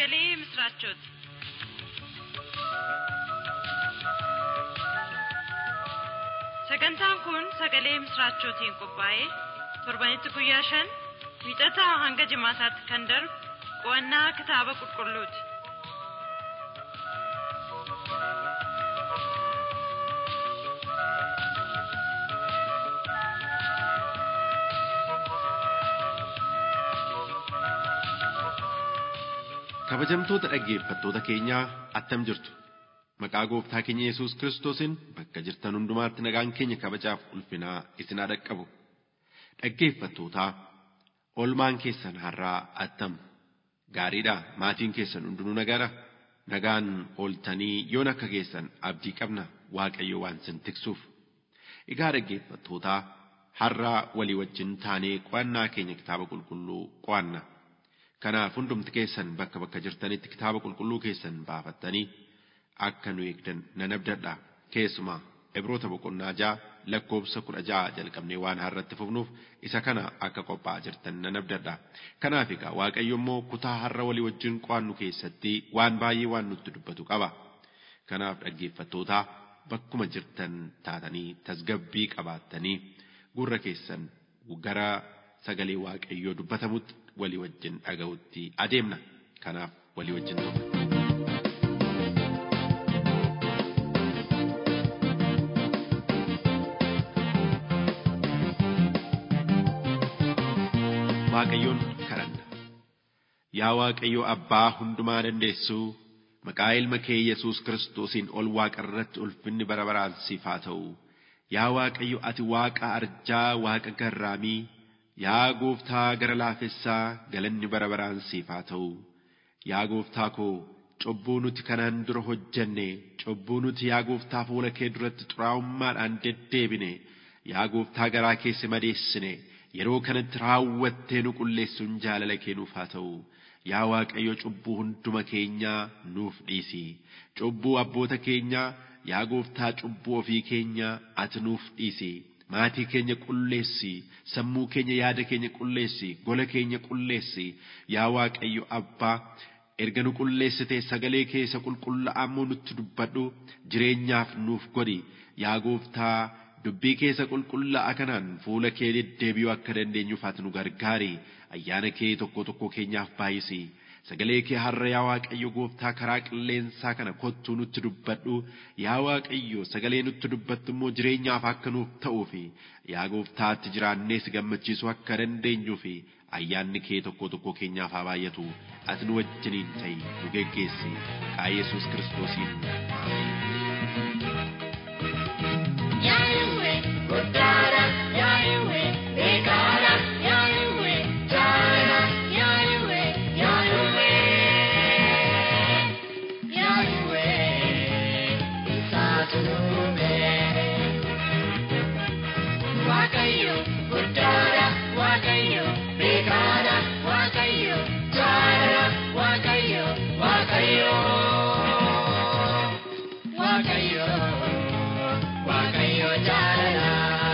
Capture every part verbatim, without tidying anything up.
sagalee misraachooti. Sagantaan kun sagalee misraachootiin qophaa'ee torbanitti guyyaa shan wiixataa hanga jimaataatti kan darbu qo'annaa kitaaba qulqulluuti. Kabajamtoota dhaggeeffattoota keenyaa attam jirtu. Maqaa Gooftaa keenya Yesuus Kiristoosiin bakka jirtan hundumaatti nagaan keenya kabajaaf ulfinaa isin haa dhaqqabu. Dhaggeeffattootaa, oolmaan keessan har'aa attam gaariidha. Maatiin keessan hundinuu nagaadha. Nagaan ooltanii yoon akka keessan abdii qabna Waaqayyo waan isin tiksuuf. Egaa dhaggeeffattootaa, har'aa walii wajjin taanee qo'annaa keenya kitaaba qulqulluu qo'anna. Kanaaf hundumti keessan bakka bakka jirtanitti kitaaba qulqulluu keessan baafattanii akka nu eegdan nan abdadha. Keessumaa Ibroota boqonnaa ja'a lakkoofsa kudha ja'a jalqabnee waan har'atti fufnuuf isa kana akka qophaa'aa jirtan nan abdadha. Kanaaf egaa Waaqayyo immoo kutaa har'a walii wajjin qo'annu keessatti waan baay'ee waan nutti dubbatu qaba. Kanaaf dhaggeeffattootaa, bakkuma jirtan taatanii tasgabbii qabaattanii gurra keessan gara sagalee Waaqayyoo dubbatamutti walii wajjin dhaga'utti adeemna. Kanaaf walii wajjin ta'u. Waaqayyoon kadhanna. Yaa Waaqayyo Abbaa hundumaa dandeessuu, maqaa ilma kee Yesuus Kiristoosiin ol Waaqa irratti ulfinni bara baraan siif haa ta'u. Yaa Waaqayyo, ati Waaqa arjaa, Waaqa garraamii, yaa Gooftaa gara laafessaa, galanni bara baraan siif haa ta'u. Yaa Gooftaa koo, cubbuu nuti kanaan dura hojjenne, cubbuu nuti yaa Gooftaa fuula kee duratti xuraa'ummaadhaan deddeebine, yaa Gooftaa garaa keessa madeessine, yeroo kanatti raawwattee nu qulleessuun jaalala kee nuuf haa ta'u. Yaa Waaqayyo, cubbuu hunduma keenyaa nuuf dhiisi. Cubbuu abboota keenyaa, yaa Gooftaa cubbuu ofii keenyaa ati nuuf dhiisi. Maatii keenya qulleessi, sammuu keenya yaada keenya qulleessi, gola keenya qulleessi. Yaa Waaqayyo Abbaa, erga nu qulleessitee sagalee keessa qulqullaa'ammoo nutti dubbadhu, jireenyaaf nuuf godhi. Yaa Gooftaa, dubbii keessa qulqullaa'a kanaan fuula kee deddeebi'uu akka dandeenyuuf ati nu gargaari. Ayyaana kee tokko tokko keenyaaf baay'isi. Sagalee kee har'a yaa Waaqayyo Gooftaa karaa qilleensaa kana kottuu nutti dubbadhu. Yaa Waaqayyo, sagalee nutti dubbattu immoo jireenyaaf akka nuuf ta'uu fi yaa Gooftaa ati jiraannee si gammachiisuu akka dandeenyuu fi ayyaanni kee tokko tokko keenyaaf haa baay'atu. Ati nu wajjiniin ta'i, nu geggeessi. Maqaa Yesuus Kiristoosiin. Yahweh, Godara, Yahweh, Bekara, Yahweh, Jara, Yahweh, Yahweh, Yahweh, Isatume. Wakayo, Godara, Wakayo, Bekara, Wakayo, Jara, Wakayo, Wakayo, Wakayo. Wakayo Jara.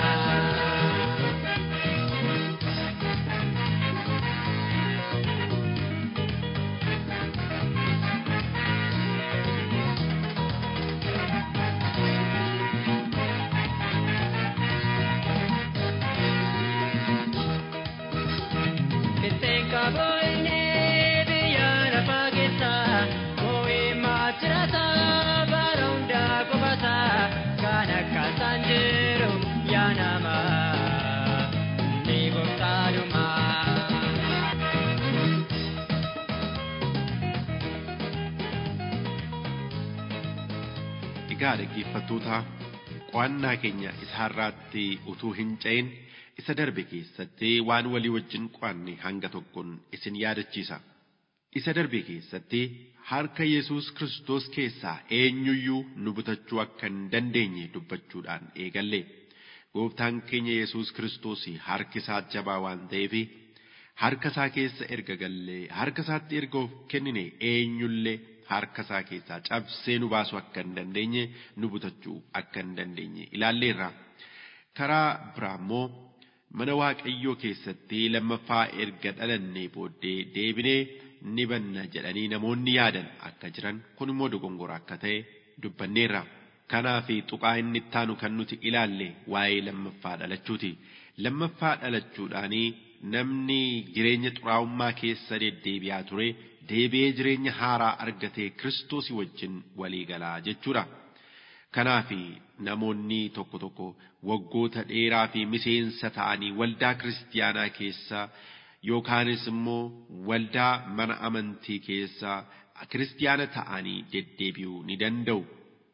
Bitenka boine biyana pageta, koi matrata baronda kobata. Sanjero yanama nibo taruma. Egaa dhaggeeffattoota, qo'annaa keenya isa har'aatti utuu hin ce'in isa darbe keessatti waan walii wajjin qo'anne hanga tokkoon isin yaadachiisa. Isa darbe keessatti harka Yesuus Kiristoos keessaa eenyuyyuu nu butachuu akka hin dandeenye dubbachuudhaan eegalle. Gooftaan keenya Yesuus Kiristoos harki isaa jabaa waan ta'eef harka isaa keessa erga gallee harka isaatti erga of kennine eenyullee harka isaa keessaa cabsee nu baasuu akka hin dandeenye, nu butachuu akka hin dandeenye ilaalleerra. Karaa biraa immoo mana Waaqayyoo keessatti lammaffaa erga dhalannee booddee deebinee ni banna jedhanii namoonni yaadan akka jiran kun immoo dogongora akka ta'e dubbanneerra. Kanaaf tuqaa inni ittaanu kan nuti ilaalle waa'ee lammaffaa dhalachuuti. Lammaffaa dhalachuudhaanii namni jireenya xuraa'ummaa keessa deddeebi'aa ture deebi'ee jireenya haaraa argatee Kiristoosii wajjin walii galaa jechuudha. Kanaaf namoonni tokko tokko waggoota dheeraa fi miseensa ta'anii waldaa kiristiyaanaa keessa yookaanis immoo waldaa mana amantii keessa kiristiyaana ta'anii deddeebi'uu ni danda'u.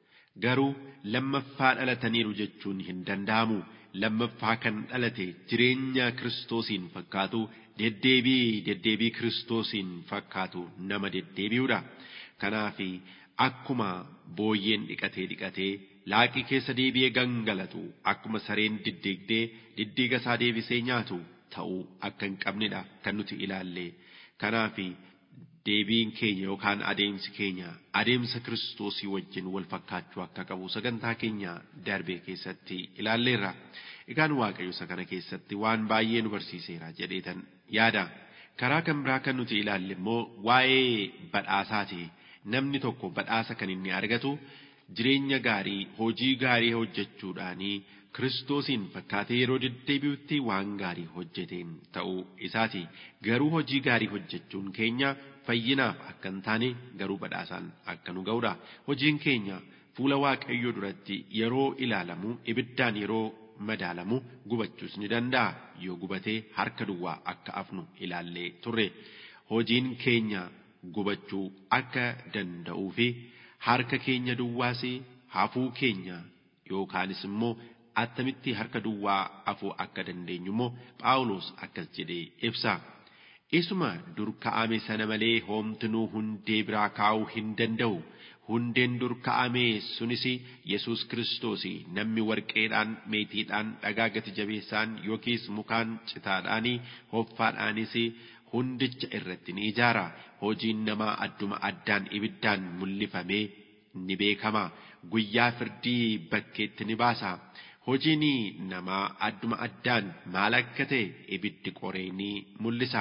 Garuu lammaffaa dhalataniiru jechuun hin danda'amu. Lammaffaa kan dhalate jireenya Kiristoosiin fakkaatu deddeebii deddeebii Kiristoosiin fakkaatu nama deddeebi'uudha. Kanaaf akkuma booyyeen dhiqatee dhiqatee laaqii keessa deebi'ee gangalatu akkuma sareen diddiigdee diddiiga isaa deebisee nyaatu ta'uu akka hin qabnedha kan nuti ilaalle. Kanaaf deebiin keenya yookaan adeemsi keenya adeemsa Kiristoosii wajjin wal fakkaachuu akka qabu sagantaa keenya darbee keessatti ilaalleerra. Egaan Waaqayyo isa kana keessatti waan baay'ee nu barsiiseera jedheetan yaada. Karaa kan biraa kan nuti ilaalle immoo waa'ee badhaasaati. Namni tokko badhaasa kan inni argatu jireenya gaarii hojii gaarii hojjechuudhaanii Kiristoosiin fakkaatee yeroo deddeebi'utti waan gaarii hojjeteen ta'uu isaati. Garuu hojii gaarii hojjechuun keenya fayyinaaf akka hin taane garuu badhaasaan akka nu ga'udha. Hojiin keenya fuula Waaqayyoo duratti yeroo ilaalamu ibiddaan yeroo madaalamu gubachuus ni danda'a. Yoo gubatee harka duwwaa akka afnu ilaallee turre. Hojiin keenya gubachuu akka danda'uu fi harka keenya duwwaas hafuu keenya yookaanis immoo attamitti harka duwwaa afuu akka dandeenyu immoo Phaawulos akkas jedhee ibsa. Isuma dur ka'ame sana malee hoomtinuu hundee biraa kaa'uu hin danda'u. Hundeen dur ka'ame sunis Yesuus Kiristoos namni warqeedhaan meetiidhaan dhagaa gati jabeessaan yookiis mukaan citaadhaan hoffaadhaanis hundicha irratti ni ijaara. Hojiin namaa adduma addaan ibiddaan mul'ifamee ni beekama. Guyyaa firdii bakkeetti ni baasa. Hojiin namaa adduma addaan maal akka ta'e ibiddi qoree ni mul'isa.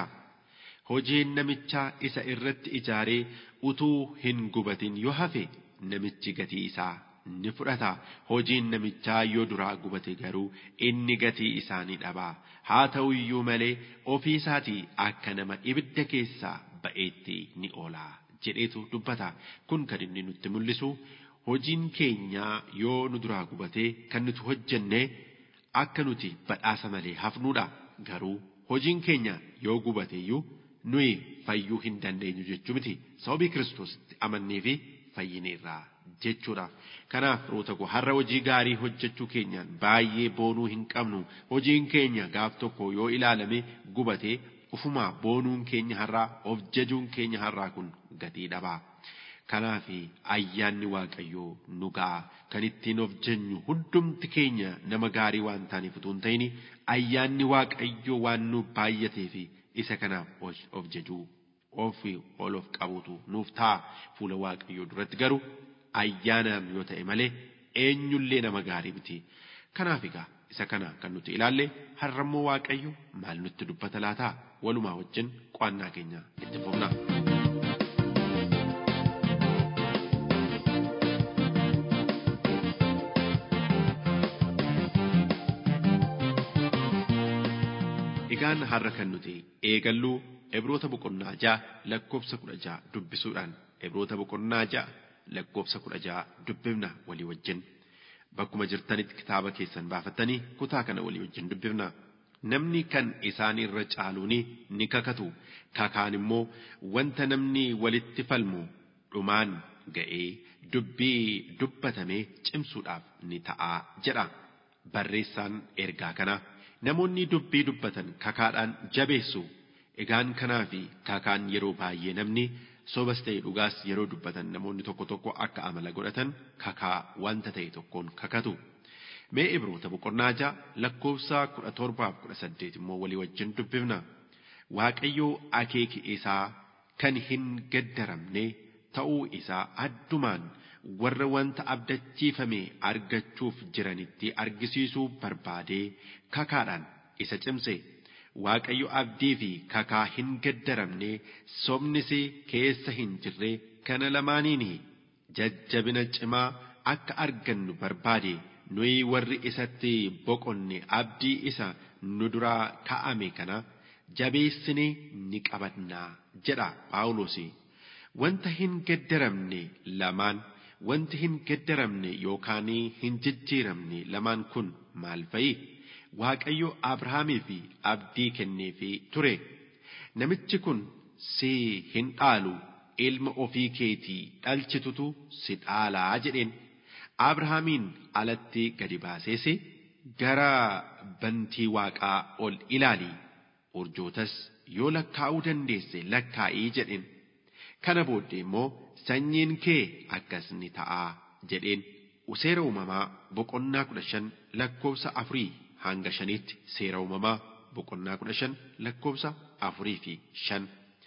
Hojiin namichaa isa irratti ijaaree utuu hin gubatin yoo hafe namichi gatii isaa ni fudhata. Hojiin namichaa yoo duraa gubate garuu inni gatii isaa ni dhaba. Haa ta'u iyyuu malee ofii isaatii akka nama ibidda keessaa ba'eetti ni oola jedheetu dubbata. Kun kan inni nutti mul'isu hojiin keenya yoo nu duraa gubatee kan nuti hojjenne akka nuti badhaasa malee hafnuudha. Garuu hojiin keenya yoo gubate iyyuu nuyi fayyuu hin dandeenyu jechuu miti. Sababii Kiristoositti amannee fi fayyineerraa jechuudha. Kanaaf firoota koo har'a hojii gaarii hojjechuu keenyaan baay'ee boonuu hin qabnu. Hojiin keenya gaaf tokko yoo ilaalame gubatee ufumaa boonuun keenya har'aa of jajuun keenya har'aa kun gatii dhabaa. Kanaaf ayyaanni Waaqayyoo nu ga'a. Kan ittiin of jennu hundumti keenya nama gaarii waan taaneef utuu hin ta'in ayyaanni Waaqayyoo waan nu baay'ateef isa kanaaf of jajuu of ol of qabuutu nuuf ta'a. Fuula Waaqayyoo duratti garuu ayyaanaan yoo ta'e malee eenyullee nama gaarii miti. Kanaaf egaa isa kana kan nuti ilaalle har'ammoo Waaqayyo maal nutti dubbata laata? Walumaa wajjin qo'annaa keenya itti fufna. Egaan har'a kan nuti eegallu Ibroota boqonnaa ja'a lakkoofsa kudha ja'a dubbisuudhaan Ibroota boqonnaa ja'a lakkoofsa kudha ja'a dubbifna walii wajjin. Bakkuma jirtanitti kitaaba keessan baafattanii kutaa kana walii wajjin dubbifna. Namni kan isaan irra caaluuni ni kakatu. Kakaan immoo wanta namni walitti falmu dhumaan ga'ee dubbii dubbatamee cimsuudhaaf ni ta'a jedha barreessaan ergaa kana. Namoonni dubbii dubbatan kakaadhaan jabeessu. Egaan kanaafi kakaan yeroo baay'ee namni sobas ta'e dhugaas yeroo dubbatan namoonni tokko tokko akka amala godhatan kakaa wanta ta'e tokkoon kakatu. Mee Ibroota boqonnaa ja'a lakkoofsa kudha torbaaf kudha saddeet immoo walii wajjin dubbifna. Waaqayyoo akeeki isaa kan hin gaddaramne ta'uu isaa addumaan warra wanta abdachiifame argachuuf jiranitti argisiisuu barbaadee kakaadhaan isa cimse. Waaqayyo abdii fi kakaa hin gaddaramne sobnis keessa hin jirre kana lamaaniin jajjabina cimaa akka argannu barbaade nuyi warri isatti boqonne abdii isa nu duraa ka'ame kana jabeessine ni qabannaa jedha Phaawulos. Wanta hin gaddaramne lamaan wanti hin gaddaramne yookaan hin jijjiiramne lamaan kun maal fa'i? Waaqayyo Abrahaamiif abdii kenneefii ture. Namichi kun si hin dhaalu, ilma ofii keetii dhalchitutu si dhaalaa jedheen. Abrahaamiin alatti gadi baasees gara bantii Waaqaa ol ilaali. Urjootas yoo lakkaa'uu dandeesse lakkaa'ii jedheen. Kana booddee immoo sanyiin kee akkas ni ta'aa jedheen. Seera uumamaa boqonnaa kudha shan lakkoofsa afurii hanga shaniitti. Seera uumamaa boqonnaa kudha shan lakkoofsa afurii fi shan.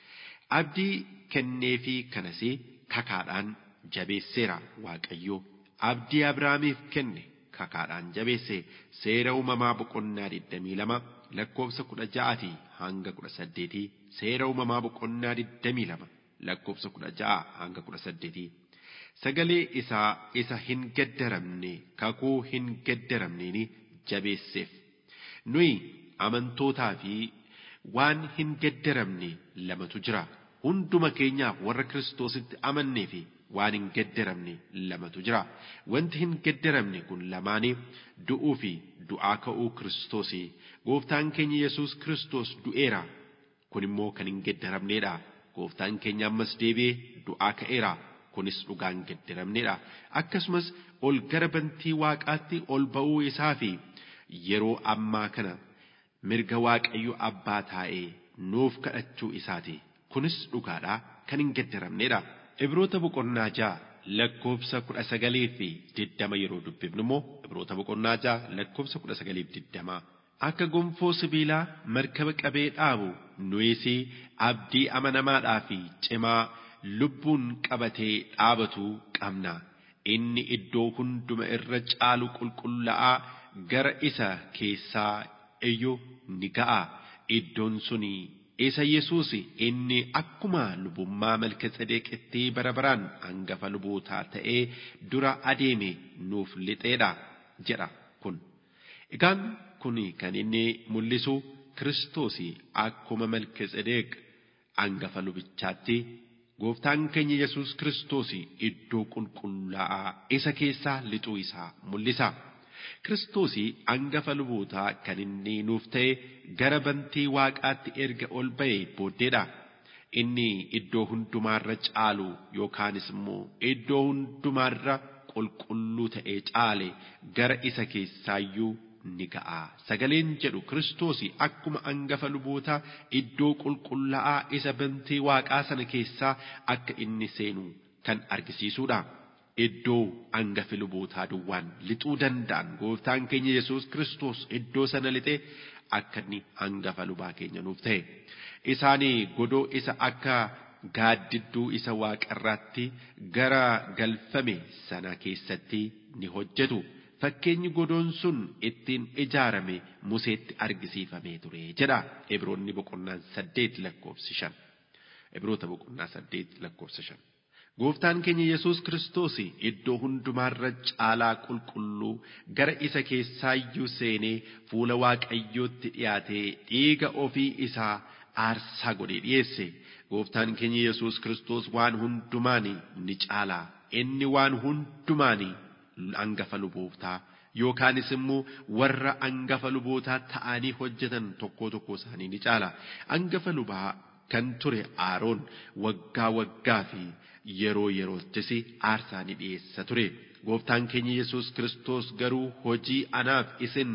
Abdii kenneefii kanas kakaadhaan jabeesseera Waaqayyo. Abdii Abrahaamiif kenne kakaadhaan jabeesse. Seera uumamaa boqonnaa digdamii lama lakkoofsa kudha ja'aatii hanga kudha saddeetii. Seera uumamaa boqonnaa digdamii lama lakkoofsa kudha ja'a hanga kudha saddeetii. Sagalee isaa isa hin gaddaramne kakuu hin gaddaramneen jabeesseef. Nuyi amantootaa fi waan hin gaddaramne lamatu jira. Hunduma keenyaaf warra Kiristoositti amannee fi waan hin gaddaramne lamatu jira. Wanti hin gaddaramne kun lamaanii du'uu fi du'aa ka'uu Kiristoosii. Gooftaan keenya Yesuus Kiristoos du'eera. Kun immoo kan hin gaddaramneedha. Gooftaan keenya ammas deebi'ee du'aa ka'eera. Kunis dhugaa hin gaddaramneedha. Akkasumas ol gara bantii Waaqaatti ol ba'uu isaa fi yeroo ammaa kana mirga Waaqayyo Abbaa taa'ee nuuf kadhachuu isaati. Kunis dhugaadha, kan hin gaddaramneedha. Ibroota boqonnaa ja'a lakkoofsa kudha sagalii fi digdama yeroo dubbifnu immoo Ibroota boqonnaa ja'a lakkoofsa kudha sagalii fi digdama. Akka gonfoo sibiilaa markaba qabee dhaabu nuyis abdii amanamaadhaa fi cimaa lubbuun qabatee dhaabatu qabna. Inni iddoo hunduma irra caalu qulqullaa'aa gara isa keessaa iyyuu ni ga'a. Iddoon suni isa Yesuus inni akkuma lubummaa Malkiiseedeqitti bara baraan hangafa lubootaa ta'ee dura adeeme nuuf lixeedha jedha kun. Egaan kun kan inni mul'isu Kiristoos akkuma Malkiiseedeq hangafa lubichaatti Gooftaan keenya Yesuus Kiristoos iddoo qulqullaa'aa isa keessaa lixuu isaa mul'isa. Kiristoos hangafa lubootaa kan inni nuuf ta'e gara bantii Waaqaatti erga ol ba'e booddeedha. Inni iddoo hundumaarra caalu yookaanis immoo iddoo hundumaarra qulqulluu ta'ee caale gara isa keessaayyuu ni ga'a. Sagaleen jedhu Kiristoos akkuma hangafa lubootaa iddoo qulqullaa'aa isa bantii Waaqaa sana keessaa akka inni seenu kan argisiisuudha. Iddoo hangafi lubootaa duwwaan lixuu danda'an Gooftaan keenya Yesuus Kiristoos iddoo sana lixee akka inni hangafa lubaa keenya nuuf ta'e. Isaanii godoo isa akka gaaddidduu isa waaqarraatti gara galfame sana keessatti ni hojjetu. Fakkeenyi godoon sun ittiin ijaarame Museetti argisiifamee ture jedha Ibroonni boqonnaan saddeet lakkoofsi shan. Ibroota boqonnaa saddeet lakkoofsa shan. Gooftaan keenya Yesuus Kiristoos iddoo hundumaarra caalaa qulqulluu gara isa keessaayyuu seenee fuula Waaqayyootti dhiyaatee dhiiga ofii isaa aarsaa godhee dhiyeesse. Gooftaan keenya Yesuus Kiristoos waan hundumaan ni caalaa. Inni waan hundumaan hangafa lubootaa yookaanis immoo warra hangafa lubootaa ta'anii hojjetan tokko tokko isaanii ni caala. Hangafa lubaa kan ture Aaroon waggaa waggaa fi yeroo yeroottis aarsaa ni dhiyeessa ture. Gooftaan keenya Yesuus Kiristoos garuu hojii anaaf isin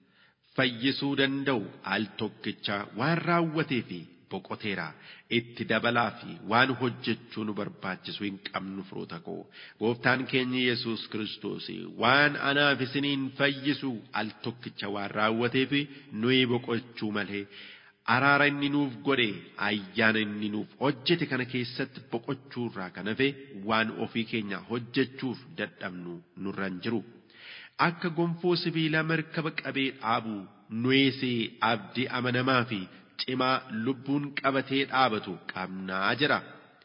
fayyisuu danda'u al tokkicha waan raawwatee fi boqoteera. Itti dabalaa fi waan hojjechuu nu barbaachisu hin qabnu firoota koo. Gooftaan keenya Yesuus Kiristoos waan anaaf isiniin fayyisu al tokkicha waan raawwatee fi nuyi boqochuu malee araara inni nuuf godhe ayyaana inni nuuf hojjete kana keessatti boqochuurraa kan hafe waan ofii keenya hojjechuuf dadhabnu nurra hin jiru. Akka gonfoo sibiilaa markaba qabee dhaabu nuyis abdii amanamaa fi cimaa lubbuun qabatee dhaabatu qabnaa jira.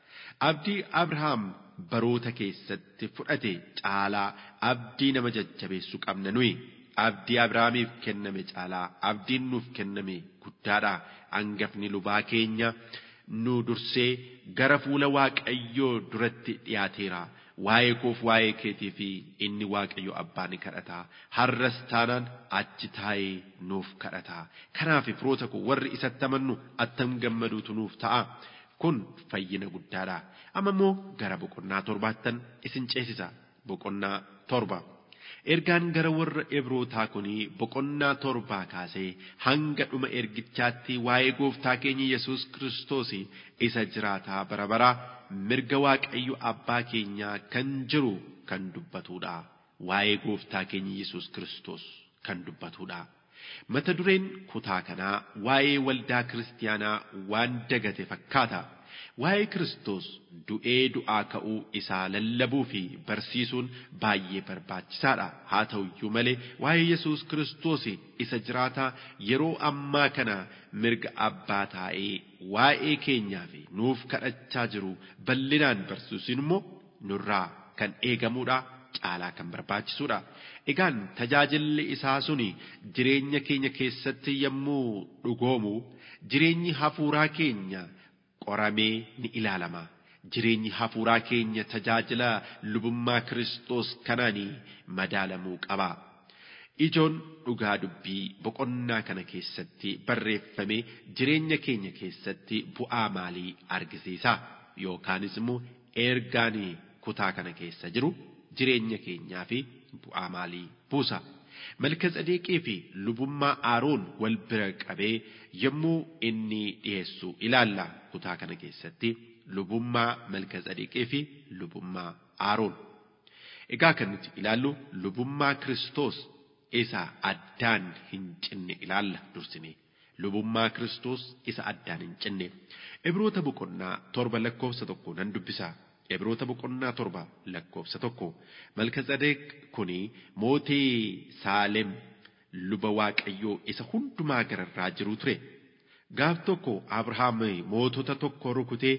Abdii Abrahaam baroota keessatti fudhate caalaa abdii nama jajjabeessu qabna nuyi. Abdii Abrahaamiif kenname caalaa abdiin nuuf kenname guddaadha. Hangafni lubaa keenya nu dursee gara fuula Waaqayyoo duratti dhiyaateera. Waa'ee koof waa'ee keetii fi inni Waaqayyo abbaa ni kadhata. Har'as taanaan achi taa'ee nuuf kadhata. Kanaaf firoota koo warri isatti amannu attam gammaduutu nuuf ta'a. Kun fayyina guddaadha. Amma immoo gara boqonnaa torbaattan isin ceesisa. Boqonnaa torba. Ergaan gara warra Ibrootaa kuni boqonnaa torbaa kaasee hanga dhuma ergichaatti waa'ee gooftaa keenya Yesuus Kiristoos isa jiraataa bara baraa mirga Waaqayyo abbaa keenyaa kan jiru kan dubbatudha. Waa'ee gooftaa keenya Yesuus Kiristoos kan dubbatudha. Mata dureen kutaa kanaa waa'ee waldaa kiristaanaa waan dagate fakkaata. Waa'ee Kiristoos du'ee du'aa ka'uu isaa lallabuu fi barsiisuun baay'ee barbaachisaadha. Haa ta'u iyyuu malee waa'ee Yesuus Kiristoos isa jiraataa yeroo ammaa kana mirga abbaa taa'ee waa'ee keenyaa fi nuuf kadhachaa jiru bal'inaan barsiisuun immoo nurraa kan eegamudha. Caalaa kan barbaachisuudha. Egaan tajaajilli isaa suni jireenya keenya keessatti yommuu dhugoomu jireenyi hafuuraa keenya qoramee ni ilaalama. Jireenyi hafuuraa keenya tajaajila lubummaa Kiristoos kanaanii madaalamuu qaba. Ijoon dhugaa dubbii boqonnaa kana keessatti barreeffame jireenya keenya keessatti bu'aa maalii argisiisa? Yookaanis immoo ergaan kutaa kana keessa jiru jireenya keenyaa fi bu'aa maalii buusa? Malkiiseedeqii fi lubummaa Aroon wal bira qabee yommuu inni dhiyeessu ilaalla. Kutaa kana keessatti lubummaa Malkiiseedeqii fi lubummaa Aroon. Egaa kan nuti ilaallu lubummaa Kiristoos isa addaan hin cinne ilaalla dursinee. Lubummaa Kiristoos isa addaan hin cinne. Ibroota boqonnaa torba lakkoofsa tokko nan dubbisa. Ibroota boqonnaa torba lakkoofsa tokko. Malkiiseedeq kuni mootii Saalem luba Waaqayyoo isa hundumaa gararraa jiru ture. Gaaf tokko Abrahaam mootota tokko rukutee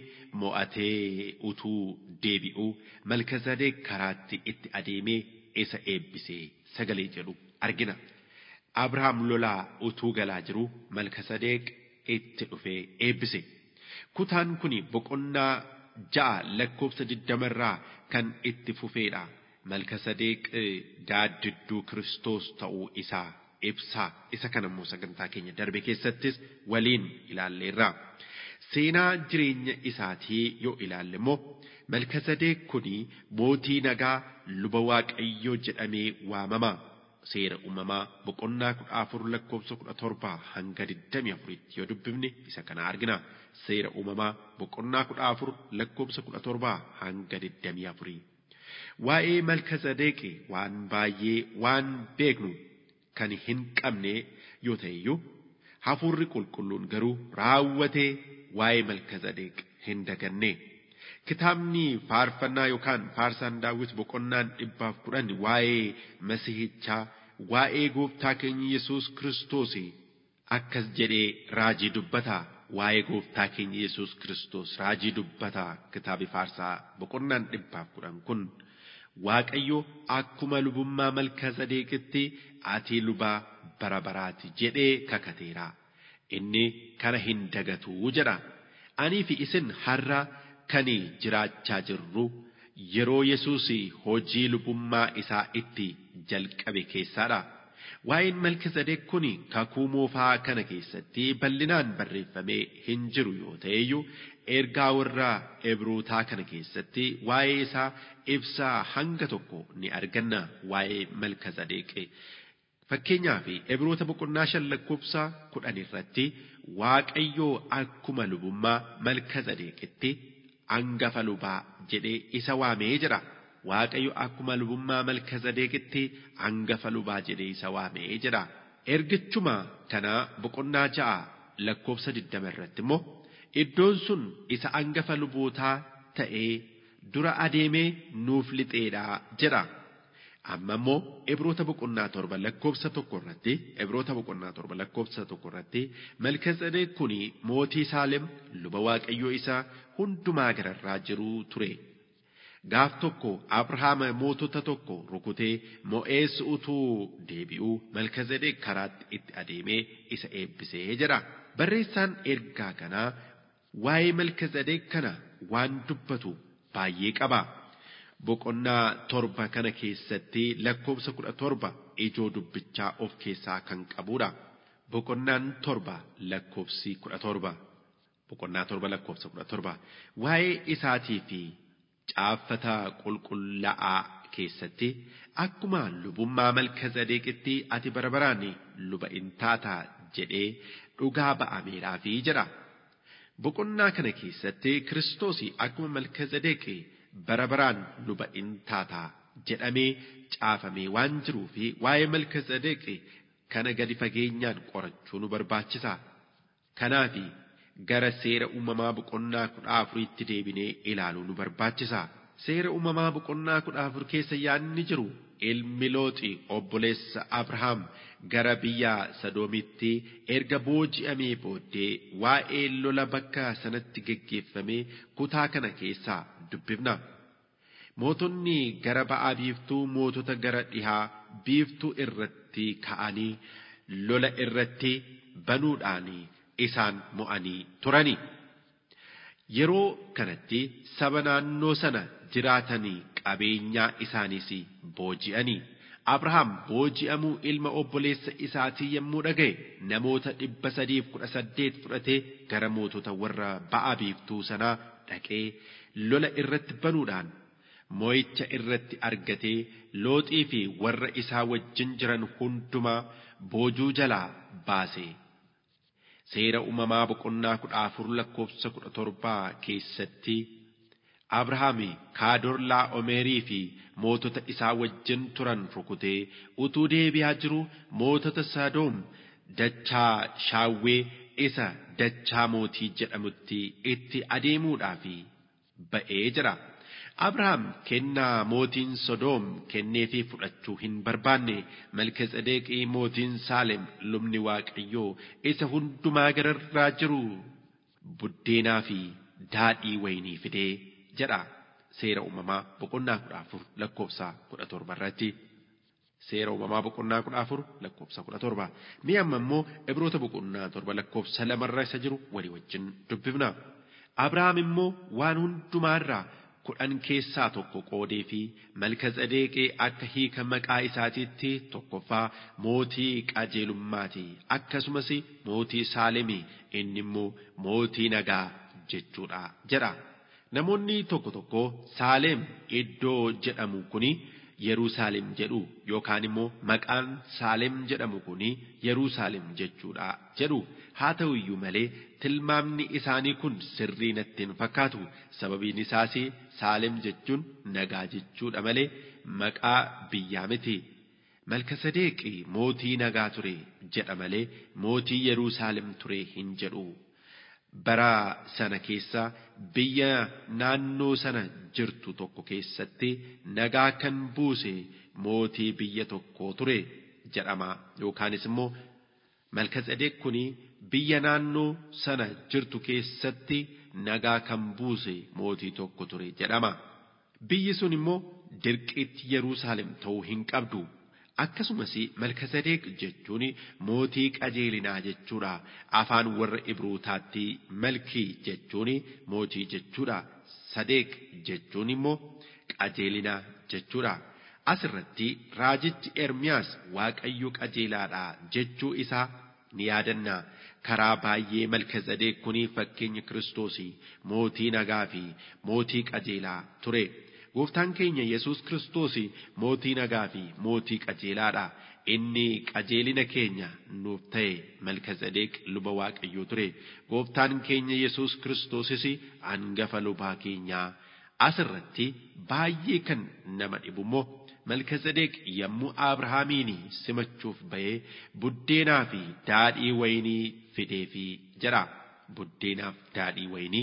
mo'atee utuu deebi'u Malkiiseedeq karaatti itti adeemee isa eebbisee sagalee jedhu argina. Abrahaam lolaa utuu galaa jiru Malkiiseedeq itti dhufee eebbise. Kutaan kuni boqonnaa ja'a lakkoofsa digdama irraa kan itti fufeedha. Malkiiseedeq gaaddidduu Kiristoos ta'uu isaa ibsaa. Isa kana immoo sagantaa keenya darbe keessattis waliin ilaalleerra. Seenaa jireenya isaatii yoo ilaalle immoo Malkiiseedeq kuni mootii nagaa luba Waaqayyoo jedhamee waamama. Seera uumamaa boqonnaa kudha afur lakkoofsa kudha torba hanga digdamii afuritti yoo dubbifne isa kana argina. Seera uumamaa boqonnaa kudha afur lakkoofsa kudha torba hanga digdamii afurii. Waa'ee Malkiiseedeq waan baay'ee waan beeknu kan hin qabne yoo ta'e iyyuu hafuurri qulqulluun garuu raawwatee waa'ee Malkiiseedeq hin daganne. Kitaabni faarfannaa yookaan faarsaan Daawit boqonnaan dhibbaaf kudhan waa'ee Masiihichaa waa'ee gooftaa keenya Yesuus Kiristoos akkas jedhee raajii dubbata. Waa'ee gooftaa keenya Yesuus Kiristoos raajii dubbata. Kitaabi faarsaa boqonnaan dhibbaaf kudhan kun Waaqayyo akkuma lubummaa Malkiiseedeqitti ati lubaa bara baraati jedhee kakateera. Inni kana hin dagatu jedha. Anii fi isin har'a kan jiraachaa jirru yeroo Yesuus hojii lubummaa isaa itti jalqabe keessaadha. Waa'een Malkiiseedeq kun kakuu moofaa kana keessatti bal'inaan barreeffamee hin jiru yoo ta'e iyyuu ergaa warra Ibrootaa kana keessatti waa'ee isaa ibsaa hanga tokko ni arganna. Waa'ee Malkiiseedeq fakkeenyaaf Ibroota boqonnaa shan lakkoofsa kudhan irratti Waaqayyoo akkuma lubummaa Malkiiseedeqitti hangafa lubaa jedhee isa waamee jira. Waaqayyo akkuma lubummaa Malkiiseedeqitti hangafa lubaa jedhee isa waamee jira. Ergichuma kana boqonnaa ja'a lakkoofsa digdama irratti immoo iddoon sun isa hangafa lubootaa ta'ee dura adeemee nuuf lixeedha jedha. Amma immoo Ibroota boqonnaa torba lakkoofsa tokko irratti Ibroota boqonnaa torba lakkoofsa tokko irratti Malkiiseedeq kuni mootii Saalem luba Waaqayyoo isaa hundumaa gararraa jiru ture. Gaaf tokko Abrahaam mootota tokko rukutee mo'ees utuu deebi'uu Malkiiseedeq karaatti itti adeemee isa eebbisee jira. Barreessaan ergaa kanaa waa'ee Malkiiseedeq kana waan dubbatu baay'ee qaba. Boqonnaa torba kana keessatti lakkoofsa kudha torba ijoo dubbichaa of keessaa kan qabudha. Boqonnaan torba lakkoofsi kudha torba. Boqonnaa torba lakkoofsa kudha torba. Waa'ee isaatii fi caaffata qulqullaa'aa keessatti akkuma lubummaa Malkiiseedeqitti ati bara baraan luba in taataa jedhee dhugaa ba'ameeraafi jedha. Boqonnaa kana keessatti Kiristoos akkuma Malkiiseedeq bara baraan luba in taataa jedhamee caafamee waan jiruu fi waa'ee Malkiiseedeq kana gadi fageenyaan qorachuu nu barbaachisa. Kanaaf gara seera uumamaa boqonnaa kudha afuriitti deebinee ilaaluu nu barbaachisa. Seera uumamaa boqonnaa kudha afur keessa yaadni jiru ilmi Looxi obboleessa Abrahaam gara biyya Sodoomitti erga booji'amee booddee waa'ee lola bakka sanatti geggeeffame kutaa kana keessaa dubbifna. Mootonni gara ba'aa biiftuu mootota gara dhihaa biiftuu irratti ka'anii lola irratti banuudhaan isaan mo'anii turani. Yeroo kanatti saba naannoo sana jiraatanii qabeenyaa isaaniis booji'anii. Abrahaam booji'amuu ilma obboleessa isaatii yommuu dhaga'e namoota dhibba sadiif kudha saddeet fudhatee gara mootota warra ba'aa biiftuu sanaa dhaqee lola irratti banuudhaan mo'icha irratti argatee Looxii fi warra isaa wajjin jiran hundumaa boojuu jalaa baase. Seera uumamaa boqonnaa kudha afur lakkoofsa kudha torbaa keessatti Abrahaam Kaadorlaa Omeerii fi mootota isaa wajjin turan rukutee utuu deebi'aa jiru mootota Sodoom dachaa Shaawwee isa dachaa mootii jedhamutti itti adeemuudhaaf ba'ee jira. Abrahaam kennaa mootiin Sodoom kenneefii fudhachuu hin barbaanne. Malkiiseedeq mootiin Saalem lubni Waaqayyoo isa hundumaa gararraa jiru buddeenaa fi daadhii wayinii fidee jedha. Seera uumamaa boqonnaa kudha afur lakkoofsa kudha torba irratti. Seera uumamaa boqonnaa kudha afur lakkoofsa kudha torba. Mee amma immoo Ibroota boqonnaa torba lakkoofsa lamarra isa jiru walii wajjin dubbifna. Abrahaam immoo waan hundumaarraa kudhan keessaa tokko qoodee fi Malkiiseedeq akka hiika maqaa isaatiitti tokkoffaa mootii qajeelummaati. Akkasumas mootii Saalemii inni immoo mootii nagaa jechuudha jedha. Namoonni tokko tokko Saalem iddoo jedhamu kuni Yerusaalem jedhu yookaan immoo maqaan Saalem jedhamu kuni Yerusaalem jechuudha jedhu. Haa ta'u iyyuu malee tilmaamni isaanii kun sirrii natti hin fakkaatu. Sababiin isaas Saalem jechuun nagaa jechuudha malee maqaa biyyaa miti. Malkiiseedeq mootii nagaa ture jedha malee mootii Yerusaalem ture hin jedhu. Bara sana keessa biyya naannoo sana jirtu tokko keessatti nagaa kan buuse mootii biyya tokko ture jedhama. Yookaanis immoo Malkiiseedeq kuni biyya naannoo sana jirtu keessatti nagaa kan buuse mootii tokko ture jedhama. Biyyi sun immoo dirqiitti Yerusaalem ta'uu hin qabdu. Akkasumas Malkiiseedeq jechuun mootii qajeelinaa jechuudha. Afaan warra Ibrootaatti malkii jechuun mootii jechuudha. Sadeeq jechuun immoo qajeelinaa jechuudha. Asirratti raajichi Ermiyaas Waaqayyo qajeelaadha jechuu isaa ni yaadanna. Karaa baay'ee Malkiiseedeq kuni fakkeenya Kiristoos mootii nagaa fi mootii qajeelaa ture. Gooftaan keenya Yesuus Kiristoos mootii nagaa fi mootii qajeelaadha. Inni qajeelina keenya nuuf ta'e Malkiiseedeq luba Waaqayyoo ture. Gooftaan keenya Yesuus Kiristoosis hangafa lubaa keenyaa. Asirratti baay'ee kan nama dhibu immoo Malkiiseedeq yommuu Abrahaamiin simachuuf ba'ee buddeenaa fi daadhii wayinii fideefii jira. Buddeenaaf daadhii wayinii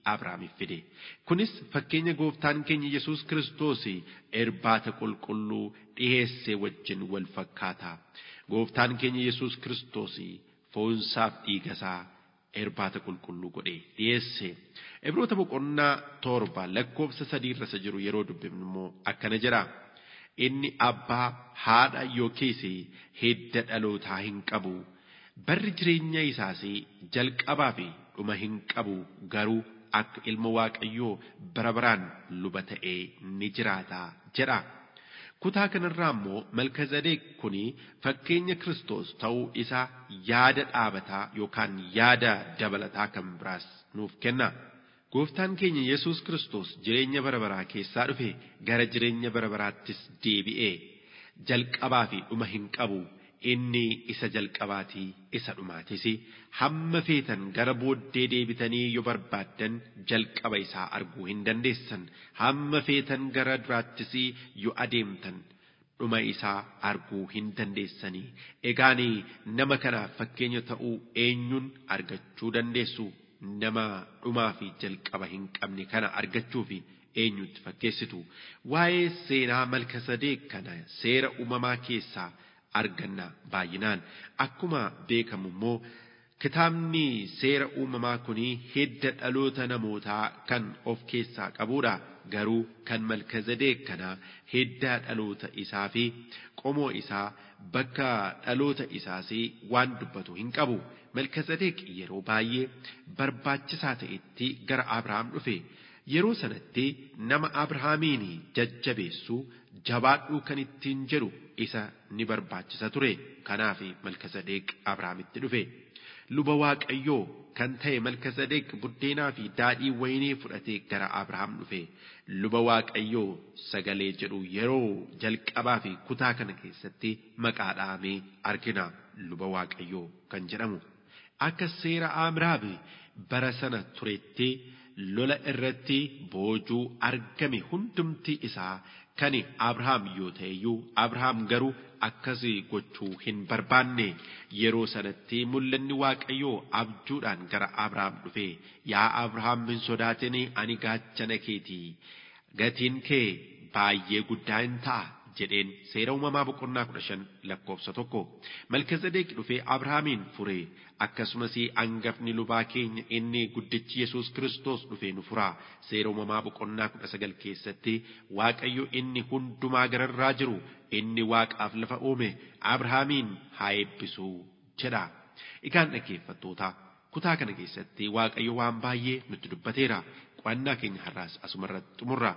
Abrahaamiif fide. Kunis fakkeenya gooftaan keenya Yesuus Kiristoos irbaata qulqulluu dhiheesse wajjin wal fakkaata. Gooftaan keenya Yesuus Kiristoos foonsaaf dhiigasaa irbaata qulqulluu godhe dhiyeesse. Ibroota boqonnaa torba lakkoofsa sadii irra jiru yeroo dubbifnu immoo akkana jedha. Inni abbaa haadha yookiis hidda dhalootaa hin qabu. Barri jireenya isaas jalqabaa fi dhuma hin qabu. Garuu akka ilma Waaqayyoo bara baraan luba ta'ee ni jiraata jedha. Kutaa kanarraa immoo Malkiiseedeq kuni fakkeenya Kiristoos ta'uu isaa yaada dhaabataa yookaan yaada dabalataa kan biraas nuuf kenna. Gooftaan keenya Yesuus Kiristoos jireenya bara baraa keessaa dhufe gara jireenya bara baraattis deebi'ee jalqabaa fi dhuma hin qabu. Inni isa jalqabaatii isa dhumaatis hamma feetan gara booddee deebitanii yoo barbaaddan jalqaba isaa arguu hin dandeessan. Hamma feetan gara duraattis yoo adeemtan dhuma isaa arguu hin dandeessanii. Egaanii nama kanaaf fakkeenya ta'uu eenyuun argachuu dandeessu? Nama dhumaa fi jalqaba hin qabne kana argachuu fi eenyutti fakkeessitu? Waa'ee seenaa Malkiiseedeq kana seera uumamaa keessaa arganna baay'inaan. Akkuma beekamu immoo kitaabni seera uumamaa kuni hidda dhaloota namootaa kan of keessaa qabudha. Garuu kan Malkiiseedeq kana hidda dhaloota isaa fi qomoo isaa bakka dhaloota isaas waan dubbatu hin qabu. Malkiiseedeq yeroo baay'ee barbaachisaa ta'etti gara Abrahaam dhufe. Yeroo sanatti nama Abrahaamiin jajjabeessu jabaadhuu kan ittiin jedhu isa ni barbaachisa ture. Kanaaf Malkiiseedeq Abrahaamitti dhufe. Luba Waaqayyoo kan ta'e Malkiiseedeq buddeenaa fi daadhii wayinii fudhatee gara Abrahaam dhufe. Luba Waaqayyoo sagalee jedhu yeroo jalqabaa fi kutaa kana keessatti maqaa dhahamee argina. Luba Waaqayyoo kan jedhamu akka seera Abrahaam bara sana turetti lola irratti boojuu argame hundumti isaa kan Abrahaam yoo ta'eyyuu Abrahaam garuu akkasii gochuu hin barbaanne. Yeroo sanatti mul'anni Waaqayyoo abjuudhaan gara Abrahaam dhufe. Yaa Abrahaam hin sodaatin, ani gaachana keetii, gatiin kee baay'ee guddaa hin ta'a jedheen. Seera uumamaa boqonnaa kudha shan lakkoofsa tokko. Malkiiseedeq dhufee Abrahaamiin fure. Akkasumas angafni lubaa keenya inni guddichi Yesuus Kiristoos dhufee nu fura. Seera uumamaa boqonnaa kudha sagal keessatti Waaqayyo inni hundumaa gararraa jiru, inni waaqaaf lafa uume Abrahaamiin haa eebbisu jedha. Egaan dhaggeeffattoota kutaa kana keessatti Waaqayyo waan baay'ee nutti dubbateera. Qo'annaa keenya har'aas asumarratti xumurra.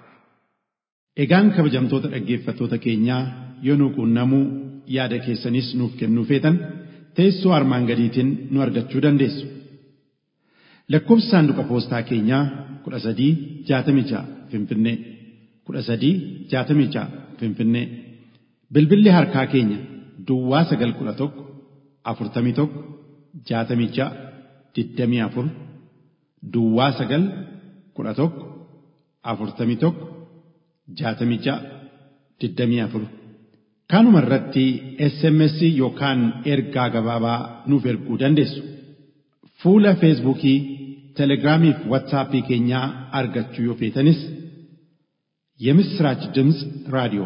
Egaan kabajamtoota dhaggeeffattoota keenyaa yoo nu quunnamuu yaada keessanis nuuf kennuu feetan teessoo armaan gadiitiin nu argachuu dandeessu. Lakkoofsi saanduqa poostaa keenyaa kudha sadii jaatamii ja'a Finfinnee kudha sadii jaatamii ja'a Finfinnee. Bilbilli harkaa keenya Duwwaa sagal kudha tokko afurtamii tokko jaatamii ja'a digdamii afur Duwwaa sagal kudha tokko afurtamii tokko jaatamii ja'a digdamii afur. Kanuma irratti S M S yookaan ergaa gabaabaa nuuf erguu dandeessu. Fuula Feesbuukii, Telegiraamii fi Waatsaappii keenyaa argachuu yoo feetanis የምስራች ድምፅ ራዲዮ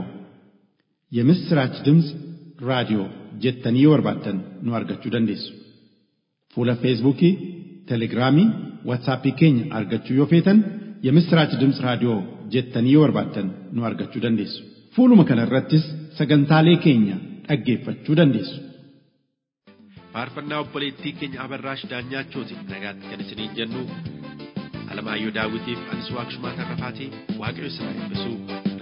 የምስራች ድምፅ ራዲዮ jettanii yoo barbaaddan nu argachuu dandeessu. Fuula Feesbuukii, Telegiraamii, Waatsaappii keenya argachuu yoo feetan የምስራች ድምፅ raadiyoo jettanii yoo barbaaddan nu argachuu dandeessu. Fuuluma kana irrattis sagantaalee keenya dhaggeeffachuu dandeessu. Faarfannaa obboleettii keenya Abarraash Daanyaachooti nagaatti kan isiniin jennu Alamaayyoo Daawitiif anis Waaqshumaa Tarrafaatii Waaqayyo isin haa eebbisu.